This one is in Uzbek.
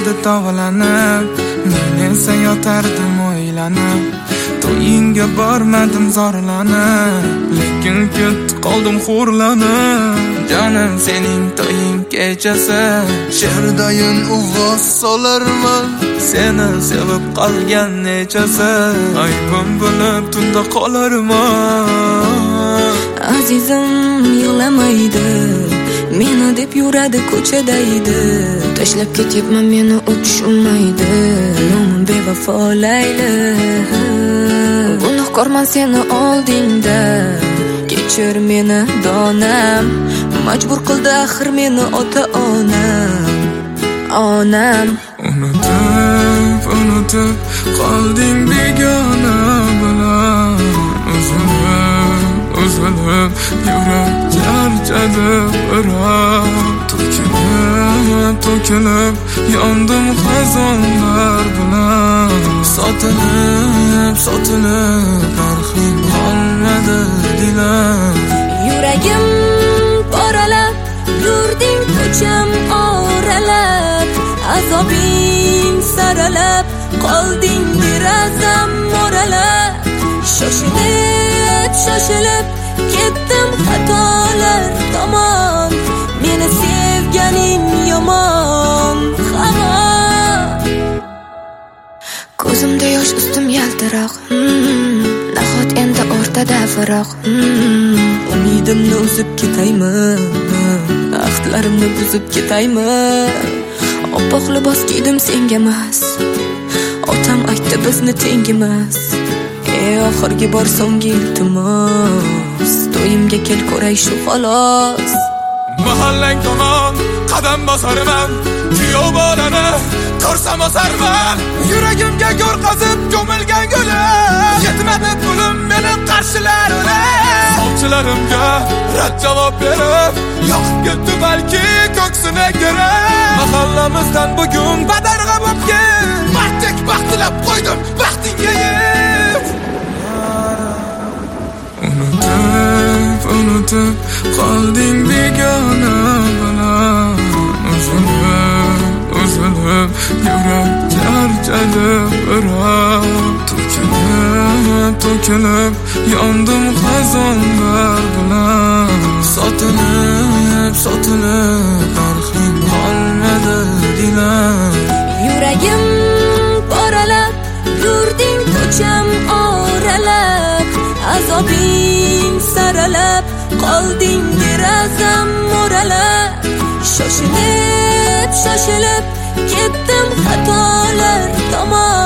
yotardi tovalanib, men esa yotardim o'ylanib. To'yingga bormadim zorlanib, lekin ketdi qoldim xo'rlanib. Jonim sening to'ying kechasi, she'rdayin ovoz solarman. Seni sevib qolgan nechasi, aybim bo'lib tunda qolarman. Azizim yig'lamaydi, meni deb yuradi ko'chada edi. Tashlab ketyapman meni u tushunmaydi, nomim bevafo Layli. Gunohkorman seni oldingda, kechir meni donam. Majbur qildi axir meni ota-onam. Unutib qolding begona bilan. Uzilib yurak charchadi biroq. To'kilib yondim xazonlar bilan. Sotilib narxing qolmadi dilam. Yuragim poralab, yurding ko'cham oralab. Azobing saralab, qolding derazam moralab. Shoshilib ketdim xatolar tomon. Meni sevganing yomon hamon. Ko'zimda yosh, ustim yaltiroq. Nahot endi o'rtada firoq. Umidimni uzib ketaymi, ahdlarimni buzib ketaymi. Oppoq libos kiydim senga emas, otam aytdi bizni tengimas. Oxirgi bor so'nggi iltimos, to'yimga kel ko'ray shu xolos. Mahallang tomon qadam bosarman, kuyov bolani ko'rsam osarman. Yuragimga go'r qazib ko'milgan gulim, yetmadi pulim meni qarshilar ular. Sovchilarimga rad javob berib, yoqib ketdi balki ko'ksini kirib. Mahallamizdan bugun badarg'a bo'lgan, baxtdek baxtilab qo'ydim baxtingga yeb. Unutib qolding begona bilan. Uzilib yurak charchadi biroq. To'kilib yondim xazonlar bilan. Sotilib narxing qolmadi dilam. Yuragim poralab, yurding ko'cham oralab. Azobing saralab, qolding derazam moralab. Shoshilib ketdim xatolar tomon.